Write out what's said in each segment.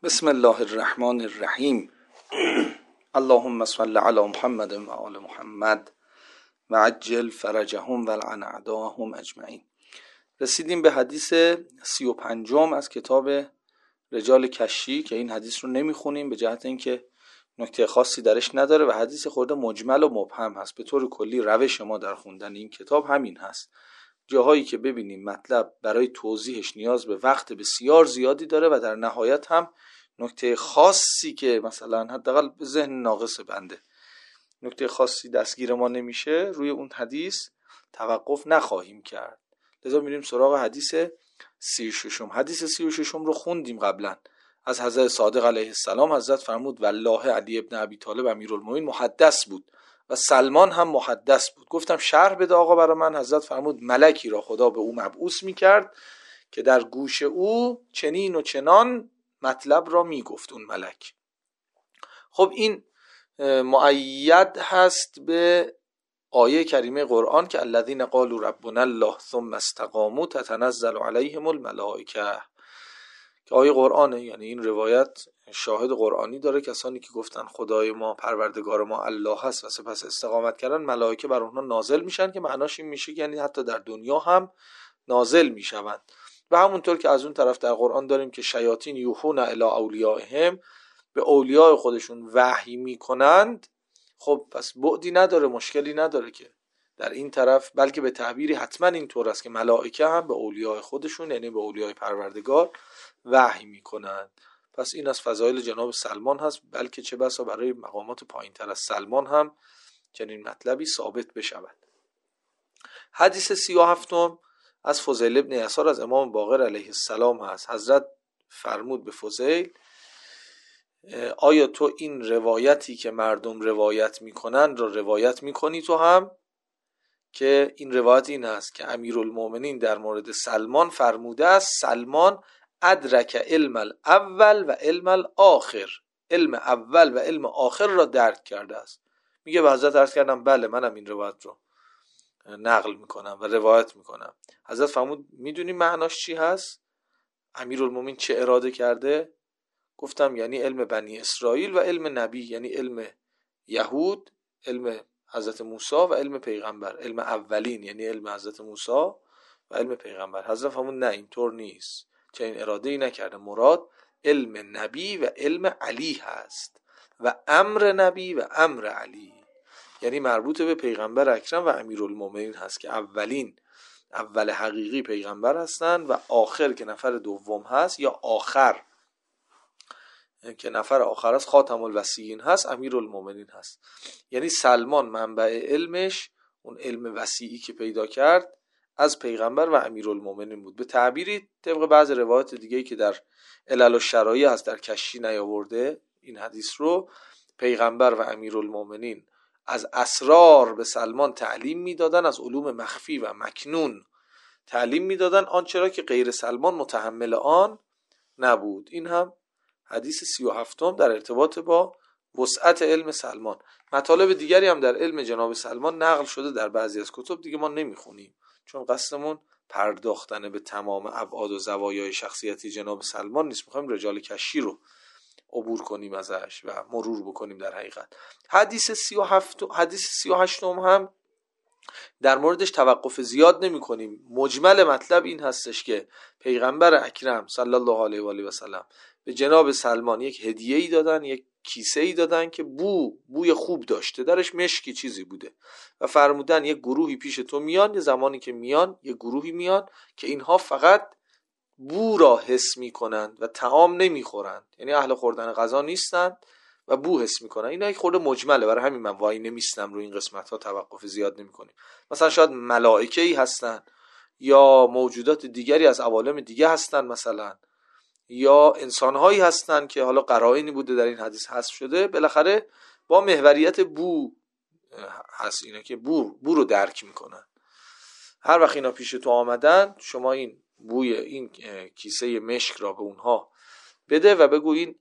بسم الله الرحمن الرحیم. اللهم صل علی محمد و آل محمد و عجل فرجهم و لعن اعداءهم اجمعین. رسیدیم به حدیث 35 از کتاب رجال کشی که این حدیث رو نمیخونیم به جهت اینکه نکته خاصی درش نداره و حدیث خورده مجمل و مبهم هست. به طور کلی روش ما در خوندن این کتاب همین هست. جاهایی که ببینیم مطلب برای توضیحش نیاز به وقت بسیار زیادی داره و در نهایت هم نکته خاصی که مثلا حداقل به ذهن ناقص بنده نکته خاصی دستگیر ما نمیشه، روی اون حدیث توقف نخواهیم کرد. لذا میریم سراغ حدیث 36. حدیث 36 رو خوندیم قبلا از حضرت صادق علیه السلام. حضرت فرمود والله علی ابن ابی طالب امیرالمومنین محدث بود و سلمان هم محدث بود. گفتم شرح بده آقا برای من. حضرت فرمود ملکی را خدا به او مبعوث میکرد که در گوش او چنین و چنان مطلب را میگفت اون ملک. خب این مؤید هست به آیه کریمه قرآن که الذین قالوا ربنا الله ثم استقاموا تتنزل علیهم الملائکه، که آیه قرآنه. یعنی این روایت شاهد قرآنی داره. کسانی که گفتن خدای ما پروردگار ما الله هست و سپس استقامت کردن، ملائکه بر اونها نازل میشن، که معناش این میشه یعنی حتی در دنیا هم نازل میشوند. و همونطور که از اون طرف در قرآن داریم که شیاطین یوحون الی اولیائهم، به اولیاء خودشون وحی میکنند. خب پس بعدی نداره، مشکلی نداره که در این طرف، بلکه به تعبیری حتما اینطور است که ملائکه هم به اولیاء خودشون یعنی به اولیاء پروردگار وحی میکنند. پس این از فضایل جناب سلمان هست، بلکه چه بسا برای مقامات پایین تر از سلمان هم چنین مطلبی ثابت بشود. حدیث 37 از فضیل ابن یسار از امام باقر علیه السلام هست. حضرت فرمود به فضیل آیا تو این روایتی که مردم روایت میکنن را روایت میکنی تو هم؟ که این روایت این هست که امیرالمومنین در مورد سلمان فرموده است سلمان ادرک علم الاول و علم الاخر، علم اول و علم آخر را درک کرده است. میگه به حضرت عرض کردم بله منم این روایت رو نقل میکنم و روایت میکنم. حضرت فرمود میدونی معناش چی هست؟ امیرالمومنین چه اراده کرده؟ گفتم یعنی علم بنی اسرائیل و علم نبی، یعنی علم یهود، علم حضرت موسی و علم پیغمبر. علم اولین یعنی علم حضرت موسی و علم پیغمبر. حضرت فرمود نه اینطور نیست، چنین اراده ای نکرده. مراد علم نبی و علم علی هست و امر نبی و امر علی، یعنی مربوط به پیغمبر اکرم و امیرالمومنین هست که اول حقیقی پیغمبر هستن و آخر که نفر دوم هست، یا آخر که نفر آخر است خاتم الوصیین هست، امیرالمومنین هست. یعنی سلمان منبع علمش، اون علم وسیعی که پیدا کرد، از پیغمبر و امیرالمومنین بود. به تعبیری طبق بعض روایات دیگه‌ای که در علل الشرایع هست، در کشی نیاورده این حدیث رو، پیغمبر و امیرالمومنین از اسرار به سلمان تعلیم میدادن، از علوم مخفی و مکنون تعلیم میدادن، آنچه را که غیر سلمان متحمل آن نبود. این هم حدیث 37 در ارتباط با وسعت علم سلمان. مطالب دیگری هم در علم جناب سلمان نقل شده در بعضی از کتب، دیگه ما نمیخونیم چون قصدمون پرداختن به تمام ابعاد و زوایای شخصیتی جناب سلمان نیست. میخوایم رجال کشی رو عبور کنیم ازش و مرور بکنیم. در حقیقت حدیث 38 هم در موردش توقف زیاد نمی کنیم. مجمل مطلب این هستش که پیغمبر اکرم صلی الله علیه و آله و سلم به جناب سلمان یک هدیه‌ای دادن، یک کیسه‌ای دادن که بوی خوب داشته، درش مشکی چیزی بوده، و فرمودن یک گروهی پیش تو میان، یه زمانی که میان یک گروهی میان که اینها فقط بو را حس میکنند و طعام نمیخورند، یعنی اهل خوردن غذا نیستند و بو حس میکنن. اینا یک خورده مجمله، برای همین من وای نمیستم روی این قسمت ها توقف زیاد نمیکنیم. مثلا شاید ملائکه‌ای هستن یا موجودات دیگری از عوالم دیگه هستن مثلا، یا انسانهایی هستن که حالا قرائنی بوده در این حدیث حذف شده، بالاخره با محوریت بو هست اینا که بو رو درک میکنن. هر وقت اینا پیش تو آمدن، شما این بوی این کیسه مشک را به اونها بده و بگو این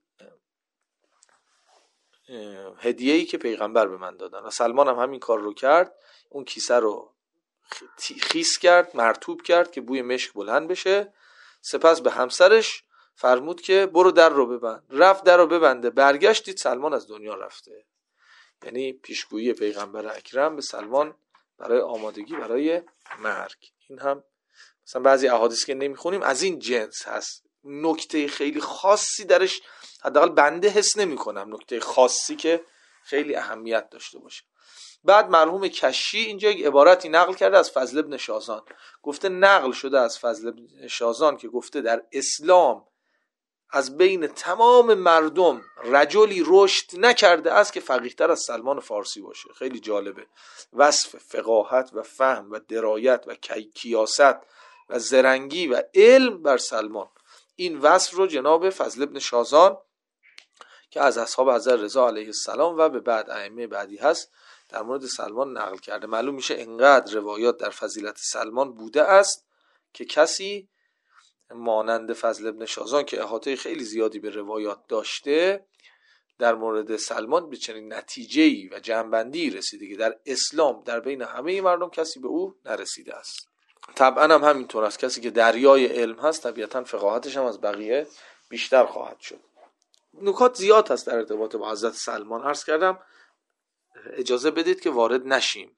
هدیه‌ای که پیغمبر به من دادن. و سلمان هم همین کار رو کرد، اون کیسه رو خیس کرد، مرطوب کرد که بوی مشک بلند بشه. سپس به همسرش فرمود که برو در رو ببند. رفت در رو ببنده، برگشت دید سلمان از دنیا رفته. یعنی پیشگویی پیغمبر اکرم به سلمان برای آمادگی برای مرگ. این هم مثلا بعضی احادیث که نمیخونیم از این جنس هست، نکته خیلی خاصی درش حداقل بنده حس نمی‌کنم، نکته خاصی که خیلی اهمیت داشته باشه. بعد مرحوم کشی اینجا یک عبارتی نقل کرده از فضل ابن شازان، گفته نقل شده از فضل ابن شازان که گفته در اسلام از بین تمام مردم رجلی رشد نکرده است که فقیه‌تر از سلمان فارسی باشه. خیلی جالبه وصف فقاهت و فهم و درایت و کیاست و زرنگی و علم بر سلمان. این وصف رو جناب فضل ابن شازان که از اصحاب حضرت رضا علیه السلام و به بعد ائمه بعدی هست در مورد سلمان نقل کرده. معلوم میشه انقدر روایات در فضیلت سلمان بوده است که کسی مانند فضل ابن شازان که احاطه خیلی زیادی به روایات داشته در مورد سلمان به چنین نتیجه‌ای و جمع‌بندی رسیده که در اسلام در بین همه مردم کسی به او نرسیده است. طبعا هم همینطور است، کسی که دریای علم هست طبیعتا فقاهتش هم از بقیه بیشتر خواهد شد. نکات زیاد هست در ارتباط با حضرت سلمان، عرض کردم اجازه بدید که وارد نشیم.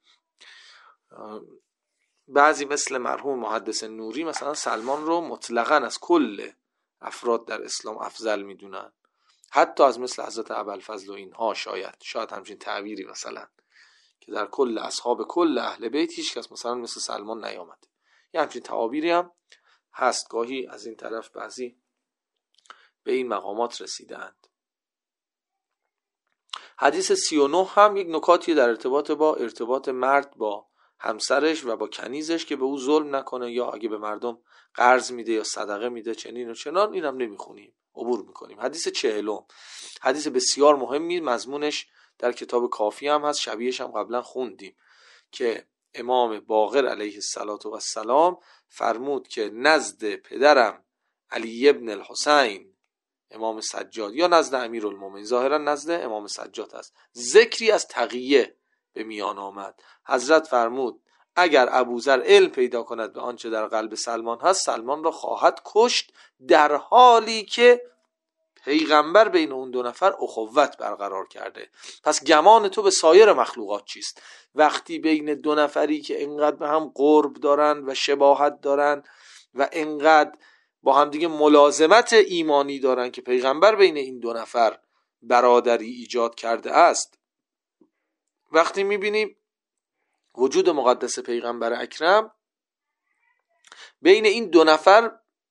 بعضی مثل مرحوم محدث نوری مثلا سلمان رو مطلقاً از کل افراد در اسلام افضل میدونن، حتی از مثل حضرت ابوالفضل و اینها. شاید همچین تعبیری مثلا که در کل اصحاب کل اهل بیت هیچ کس مثلا مثل سلمان نیامده. یه همچین تعابیری هم هست، گاهی از این طرف بعضی به این مقامات رسیدند. حدیث 39 هم یک نکاتی در ارتباط مرد با همسرش و با کنیزش که به او ظلم نکنه یا اگه به مردم قرض میده یا صدقه میده چنین و چنان، اینم نمیخونیم، عبور میکنیم. حدیث 40 حدیث بسیار مهمی، مضمونش در کتاب کافی هم هست، شبیهش هم قبلا خوندیم که امام باقر علیه السلام فرمود که نزد پدرم علی ابن الحسین امام سجاد یا نزد امیرالمومنین، ظاهرا نزد امام سجاد است، ذکری از تقیه به میان آمد. حضرت فرمود اگر ابوذر علم پیدا کند به آنچه در قلب سلمان هست، سلمان را خواهد کشت، در حالی که پیغمبر بین اون دو نفر اخوت برقرار کرده. پس گمان تو به سایر مخلوقات چیست؟ وقتی بین دو نفری که انقدر به هم قرب دارن و شباهت دارن و انقدر با هم دیگه ملازمت ایمانی دارن که پیغمبر بین این دو نفر برادری ایجاد کرده است، وقتی میبینیم وجود مقدس پیغمبر اکرم بین این دو نفر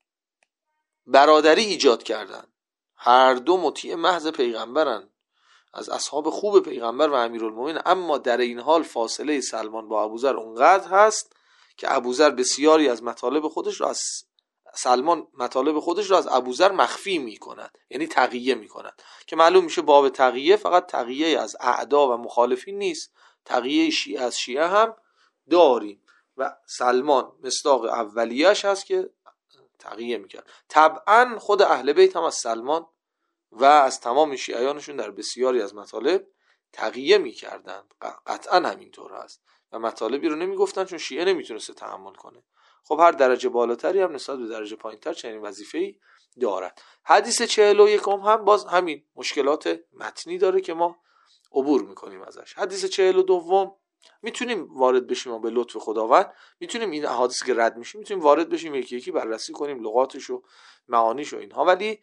برادری ایجاد کردن، هر دو مطیع محض پیغمبرن، از اصحاب خوب پیغمبر و امیرالمومنین، اما در این حال فاصله سلمان با ابوذر اونقدر هست که ابوذر بسیاری از مطالب خودش را از سلمان از ابوذر مخفی میکند، یعنی تقیه میکند، که معلوم میشه باب تقیه فقط تقیه از اعدا و مخالفین نیست، تقیه شیعه از شیعه هم داریم و سلمان مصداق اولیه‌اش هست که تقیه میکرد. طبعا خود اهل بیت هم از سلمان و از تمام شیعیانشون در بسیاری از مطالب تقیه میکردند، قطعا همینطور هست و مطالبی رو نمیگفتن چون شیعه نمیتونسته تحمل کنه. خب هر درجه بالاتری هم نسبت به درجه پایینتر چنین وظیفه‌ای دارد. حدیث 41 هم باز همین مشکلات متنی داره که ما عبور میکنیم ازش. حدیث 42 میتونیم وارد بشیم و به لطف خداوند میتونیم این احادیث که رد میشیم میتونیم وارد بشیم، یکی یکی بررسی کنیم لغاتش و معانیش و اینها، ولی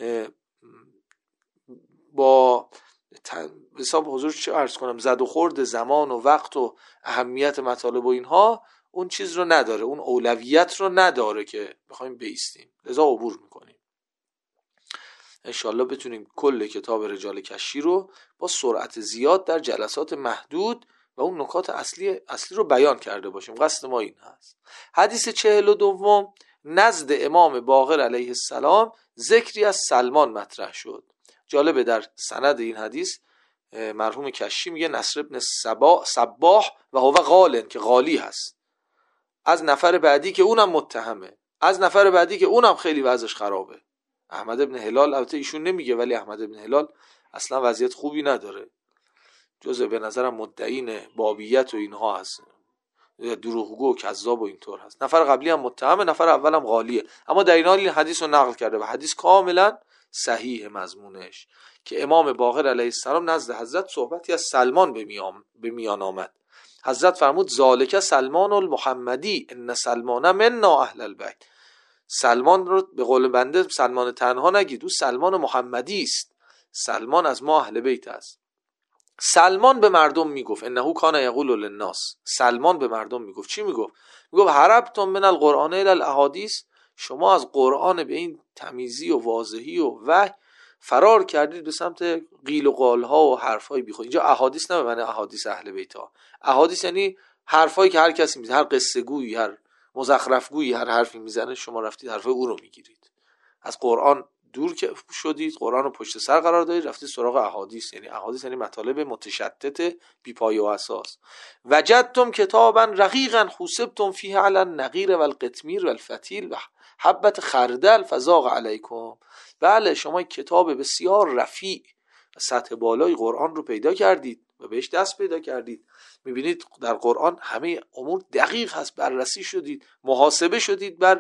با حساب حضور چه عرض کنم، زد و خورد زمان و وقت و اهمیت مطالب و اینها اون چیز رو نداره، اون اولویت رو نداره که بخوایم بایستیم، لذا عبور میکنیم. انشالله بتونیم کل کتاب رجال کشی رو با سرعت زیاد در جلسات محدود و اون نکات اصلی رو بیان کرده باشیم. قصد ما این هست. حدیث 42 نزد امام باقر علیه السلام ذکری از سلمان مطرح شد. جالبه در سند این حدیث مرحوم کشی میگه نصر ابن صباح و هو غالن، که غالی هست، از نفر بعدی که اونم متهمه، از نفر بعدی که اونم خیلی وضعش خرابه. احمد ابن هلال، البته ایشون نمیگه ولی احمد ابن هلال اصلا وضعیت خوبی نداره، جزء به نظرم مدعین بابیت و اینها هست، دروغگو و کذاب و اینطور هست. نفر قبلی هم متهمه، نفر اول هم غالیه، اما در این حال این حدیث رو نقل کرده و حدیث کاملا صحیح مضمونش که امام باقر علیه السلام نزد حضرت صحبتی از سلمان به میان آمد. حضرت فرمود ذالک سلمان المحمدی ان سلمان منا اهل البیت. سلمان رو به قول بنده سلمان تنها نگید، او سلمان محمدی است، سلمان از ما اهل بیت است. سلمان به مردم میگفت انه کان یقول للناس، سلمان به مردم میگفت چی میگفت؟ میگفت هربتم من القرآن الی الاحادیث، شما از قرآن به این تمیزی و واضحی و وحی فرار کردید به سمت قیل و قال ها و حرف های بیخود. اینجا احادیث نه به معنی احادیث اهل بیت ها، احادیث یعنی حرفایی که هر کسی میزنه، هر قصه گویی، هر مزخرف گویی، هر حرفی میزنه شما رفتید حرفای او رو میگیرید، از قرآن دور که شدید، قرآن رو پشت سر قرار دادید، رفتید سراغ احادیث. یعنی احادیث یعنی مطالب متشتت بی پایه و اساس. وجدتم کتابا رقیقا حسبتم فیه علی النقیر و القطمیر و الفتیل و حبت خردل فزاق علیکم. بله شما کتاب بسیار رفیع و سطح بالای قرآن رو پیدا کردید و بهش دست پیدا کردید. میبینید در قرآن همه امور دقیق هست، بررسی شدید، محاسبه شدید بر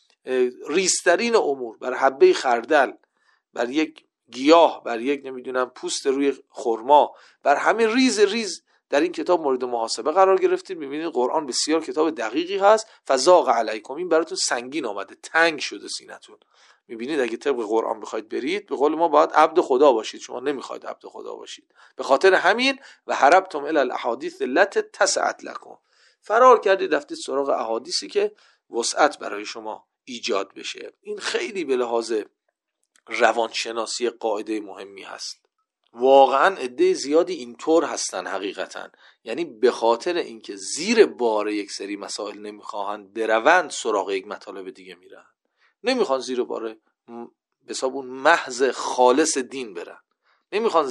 ریزترین امور، بر حبه خردل، بر یک گیاه، بر یک نمیدونم پوست روی خرما، بر همه ریز ریز در این کتاب مورد محاسبه قرار گرفتید. میبینید قرآن بسیار کتاب دقیقی هست. فزاق علیکم، این براتون سنگین آمده، تنگ شده سینتون. میبینید اگه طبق قرآن بخواید برید، به قول ما باید عبد خدا باشید، شما نمیخواید عبد خدا باشید. به خاطر همین و هربتم الی الاحادیث التي تسعت لكم، فرار کردید رفتید سراغ احادیثی که وسعت برای شما ایجاد بشه. این خیلی به لحاظ روانشناسی قاعده مهمی هست. واقعا عده زیادی اینطور هستن حقیقتا، یعنی به خاطر اینکه زیر بار یک سری مسائل نمیخواهند بروند سراغ یک مطالب دیگه میرن، نمیخوان زیر بار به حساب اون محض خالص دین برن، نمیخوان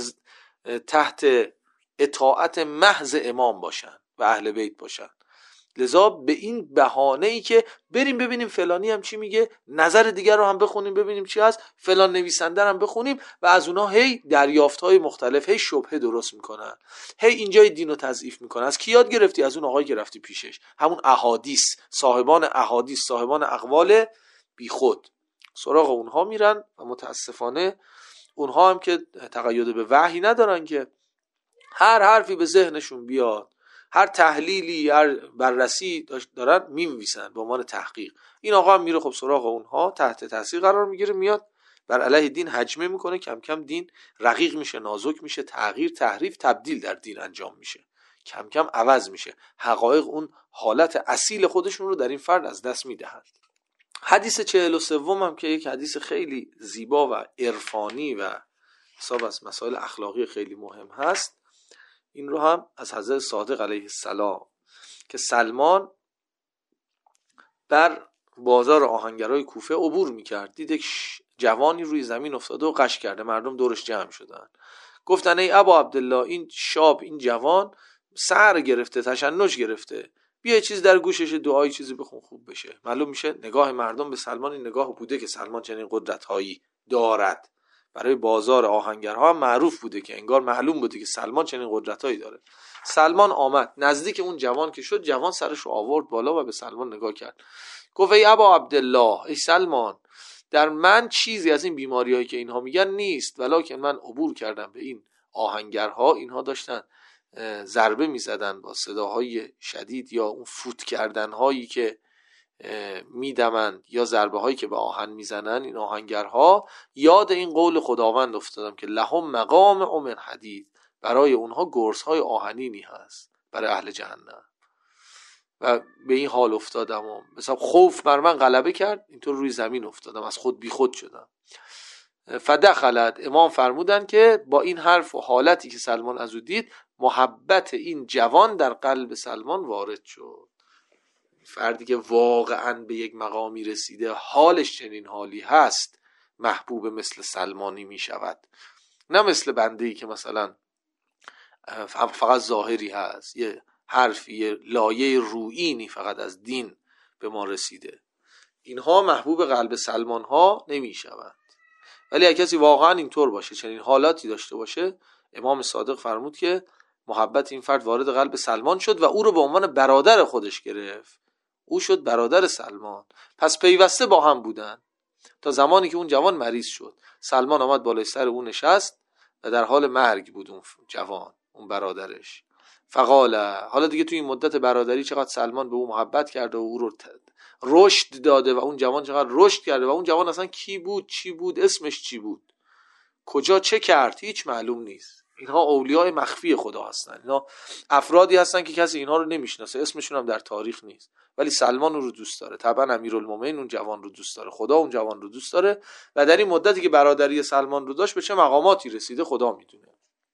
تحت اطاعت محض امام باشن و اهل بیت باشن. لذا به این بهانه‌ای که بریم ببینیم فلانی هم چی میگه، نظر دیگر رو هم بخونیم ببینیم چی هست، فلان نویسنده هم بخونیم و از اونها هی دریافت‌های مختلف، هی شبهه درست میکنن، هی اینجای دینو تضعیف میکنن. از کی یاد گرفتی؟ از اون آقایی که رفتی پیشش، همون احادیث، صاحبان احادیث، صاحبان اقوال بیخود. سراغ اونها میرن و متاسفانه اونها هم که تقید به وحی ندارن، که هر حرفی به ذهنشون بیاد، هر تحلیلی، هر بررسی دارن می‌نویسن به عنوان تحقیق. این آقا هم میره خب سراغ اونها، تحت تاثیر قرار میگیره، میاد بر علیه دین هجمه میکنه، کم کم دین رقیق میشه، نازک میشه، تغییر، تحریف، تبدیل در دین انجام میشه، کم کم عوض میشه، حقایق اون حالت اصیل خودشون رو در این فرد از دست میدهند. حدیث 43 هم که یک حدیث خیلی زیبا و عرفانی و حساب از مسائل اخلاقی خیلی مهم هست، این رو هم از حضرت صادق علیه السلام که سلمان بر بازار آهنگرای کوفه عبور میکرد، دید یک جوانی روی زمین افتاده و غش کرده، مردم دورش جمع شدن، گفتن ای ابا عبدالله، این شاب، این جوان سر گرفته، تشنج گرفته، بیا چیز در گوشش، دعایی چیزی بخون خوب بشه. معلوم میشه نگاه مردم به سلمان این نگاه بوده که سلمان چنین قدرت‌هایی دارد. برای بازار آهنگرها هم معروف بوده که انگار معلوم بوده که سلمان چنین قدرت‌هایی داره. سلمان آمد نزدیک اون جوان که شد، جوان سرش رو آورد بالا و به سلمان نگاه کرد، گفت ای ابا عبدالله، ای سلمان، در من چیزی از این بیماری‌هایی که اینها میگن نیست، ولکن من عبور کردم به این آهنگرها، اینها داشتن ضربه میزدن با صداهای شدید، یا اون فوت کردن‌هایی که میدمند، یا ضربه هایی که به آهن میزنن این آهنگرها، یاد این قول خداوند افتادم که لهم مقام من حدید، برای اونها گرزهای آهنینی هست برای اهل جهنم. و به این حال افتادم و مثلا خوف بر من غلبه کرد، اینطور روی زمین افتادم، از خود بی خود شدم. فدخلت، امام فرمودن که با این حرف و حالتی که سلمان از او دید، محبت این جوان در قلب سلمان وارد شد. فردی که واقعا به یک مقامی رسیده، حالش چنین حالی هست، محبوب مثل سلمانی می شود، نه مثل بنده‌ای که مثلا فقط ظاهری هست، یه حرفی، یه لایه رویینی فقط از دین به ما رسیده. اینها محبوب قلب سلمان ها نمی شود. ولی اگه کسی واقعا اینطور باشه، چنین حالاتی داشته باشه، امام صادق فرمود که محبت این فرد وارد قلب سلمان شد و او رو به عنوان برادر خودش گرفت. او شد برادر سلمان. پس پیوسته با هم بودن تا زمانی که اون جوان مریض شد. سلمان آمد بالای سر اون نشست و در حال مرگ بود اون جوان، اون برادرش. فقال، حالا دیگه توی این مدت برادری چقدر سلمان به او محبت کرده و او رو رشد داده و اون جوان چقدر رشد کرده و اون جوان اصلا کی بود، چی بود، اسمش چی بود، کجا چه کرد، هیچ معلوم نیست. اینها اولیاء مخفی خدا هستن. اینا افرادی هستن که کسی اینها رو نمیشناسه، اسمشون هم در تاریخ نیست، ولی سلمان رو دوست داره. طبعا امیرالمومنین اون جوان رو دوست داره، خدا اون جوان رو دوست داره و در این مدتی که برادری سلمان رو داشت به چه مقاماتی رسیده خدا میدونه.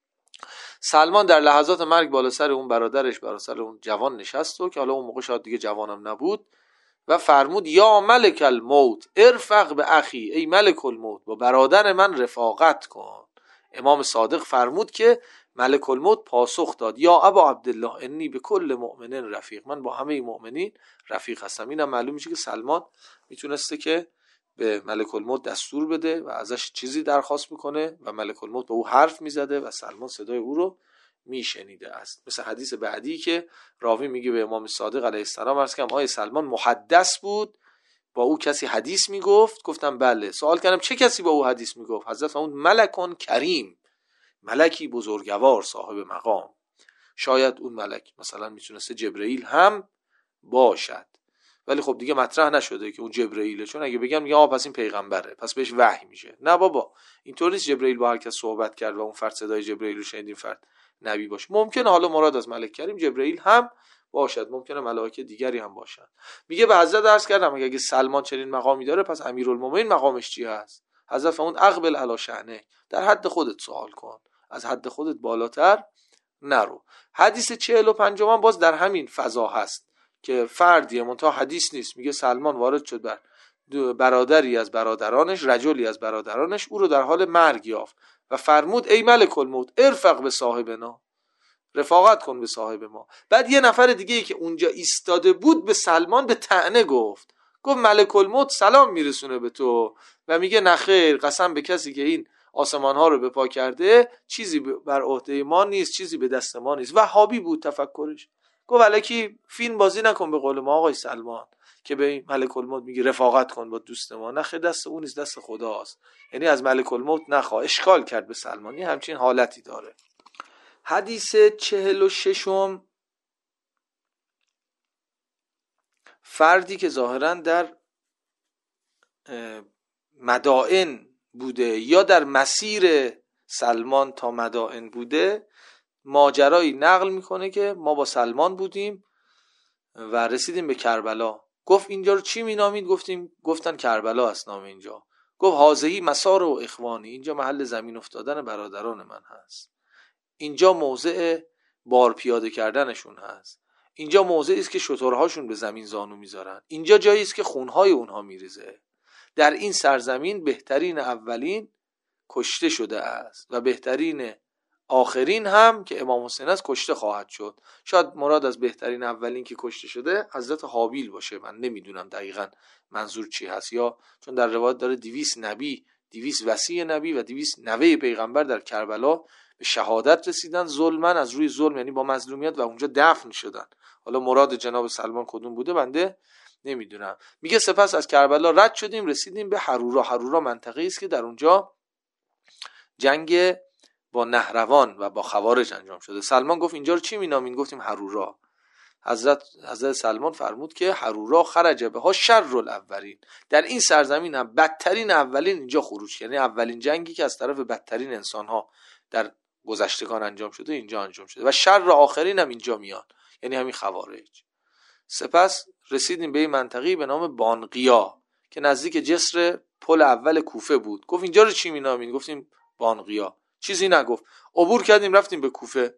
سلمان در لحظات مرگ بالا سر اون برادرش، بالا سر اون جوان نشست و که حالا اون موقع شاید دیگه جوانم نبود و فرمود یا ملک الموت ارفق به اخی، ای ملک الموت با برادر من رفاقت کن. امام صادق فرمود که ملک الموت پاسخ داد یا ابا عبدالله انی به کل مؤمنین رفیق، من با همه مؤمنین رفیق هستم. اینم معلوم میشه که سلمان میتونسته که به ملک الموت دستور بده و ازش چیزی درخواست میکنه و ملک الموت به او حرف میزده و سلمان صدای او رو میشنیده است. مثل حدیث بعدی که راوی میگه به امام صادق علیه السلام عرض کردم آیا سلمان محدث بود، با او کسی حدیث میگفت؟ گفتم بله. سوال کردم چه کسی با او حدیث میگفت؟ حضرت فرمود ملکون کریم، ملکی بزرگوار صاحب مقام. شاید اون ملک مثلا میتونسته جبرئیل هم باشد، ولی خب دیگه مطرح نشده که اون جبرئیله، چون اگه بگم یا پس این پیغمبره پس بهش وحی میشه. نه بابا، اینطور نیست جبرئیل با هر کس صحبت کرد و اون فرد صدای جبرئیل رو شنید این فرد نبی باشه. ممکنه حالا مراد از ملک کریم جبرئیل هم باشد، ممکنه ملائکه دیگری هم باشن. میگه به حضرت عرض کردم اگه سلمان چنین مقامی داره پس امیرالمومنین مقامش چی هست؟ حضرت فرمود اقبل علی شأنه، در حد خودت سوال کن، از حد خودت بالاتر نرو. حدیث 45 باز در همین فضا هست که فردیه منتها حدیث نیست. میگه سلمان وارد شد بر برادری از برادرانش، رجلی از برادرانش، او رو در حال مرگ یافت و فرمود ای ملک الموت ارفق به صاحبنا، رفاقت کن به صاحب ما. بعد یه نفر دیگه که اونجا ایستاده بود به سلمان به طعنه گفت ملک الموت سلام میرسونه به تو و میگه نخیر، قسم به کسی که این آسمان ها رو به پا کرده چیزی بر عهده ما نیست، چیزی به دست ما نیست. وهابی بود تفکرش. گفت الکی فیلم بازی نکن به قول ما آقای سلمان که به ملک الموت میگی رفاقت کن با دوست ما. نخیر، دست اون نیست، دست خداست. یعنی از ملک الموت نخواه. اشکال کرد به سلمان. این همچین حالتی داره. حدیث 46 فردی که ظاهراً در مدائن بوده یا در مسیر سلمان تا مدائن بوده، ماجرایی نقل میکنه که ما با سلمان بودیم و رسیدیم به کربلا. گفت اینجا رو چی مینامید؟ گفتن کربلا است نام اینجا. گفت هازهی مسار و اخوانی، اینجا محل زمین افتادن برادران من هست، اینجا موضع بار پیاده کردنشون هست، اینجا موضعی است که شترهاشون به زمین زانو میذارن، اینجا جایی است که خونهای اونها میریزه. در این سرزمین بهترین اولین کشته شده است و بهترین آخرین هم که امام حسین است کشته خواهد شد. شاید مراد از بهترین اولین که کشته شده حضرت حابیل باشه، من نمیدونم دقیقاً منظور چی هست، یا چون در روایت داره 200 نبی، 200 وصی نبی و 200 نوه پیغمبر در کربلا به شهادت رسیدن ظلمن، از روی ظلم یعنی با مظلومیت، و اونجا دفن شدن. حالا مراد جناب سلمان کدوم بوده بنده نمیدونم. میگه سپس از کربلا رد شدیم رسیدیم به حرورا. حرورا منطقه‌ای است که در اونجا جنگ با نهروان و با خوارج انجام شده. سلمان گفت اینجا رو چی مینامین؟ گفتیم حرورا. حضرت سلمان فرمود که حرورا خرج بها شر الاولین، در این سرزمین هم بدترین اولین اینجا خروج، یعنی اولین جنگی که از طرف بدترین انسان‌ها در گذشتگان انجام شده اینجا انجام شده و شر آخرین هم اینجا میان، یعنی همین خوارج. سپس رسیدیم به این منطقه‌ای به نام بانقیا که نزدیک جسر پل اول کوفه بود. گفت اینجا رو چی مینامین؟ گفتیم بانقیا. چیزی نگفت. عبور کردیم رفتیم به کوفه.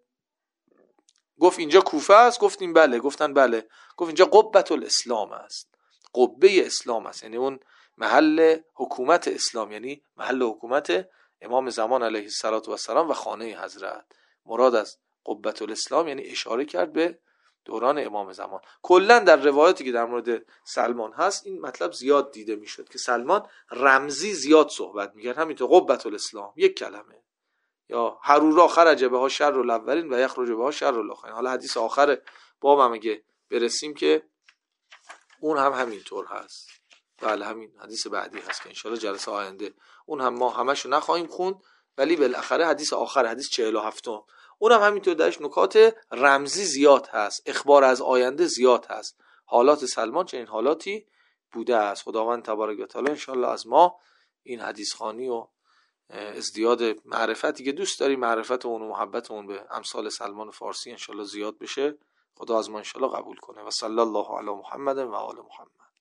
گفت اینجا کوفه است؟ گفتیم بله. گفتن بله. گفت اینجا قبة الاسلام است، قبه اسلام است، یعنی اون محل حکومت اسلام، یعنی محل حکومت امام زمان علیه السلام و خانه حضرت. مراد از قبة الاسلام یعنی اشاره کرد به دوران امام زمان. کلا در روایاتی که در مورد سلمان هست این مطلب زیاد دیده میشد که سلمان رمزی زیاد صحبت میکرد. همینطور قبة الاسلام یک کلمه، یا حرورا خرج بها شر الاولین و یخرج بها شر الاخرین. حالا حدیث آخر باب هم اگه برسیم که اون هم همینطور هست. بله همین حدیث بعدی هست که انشالله جلسه آینده اون هم ما همشو نخواهیم خوند، ولی بالاخره حدیث آخر، حدیث 47 اون هم همینطور درش نکات رمزی زیاد هست، اخبار از آینده زیاد هست. حالات سلمان چنین حالاتی بوده است. خداوند تبارک و تعالی انشالله از ما این حدیث خوانی و ازدیاد معرفتی که دوست داریم، معرفتمون و محبتمون به امثال سلمان فارسی انشالله زیاد بشه. خدا از ما انشالله قبول کنه. و صلی الله علی محمد و آل محمد.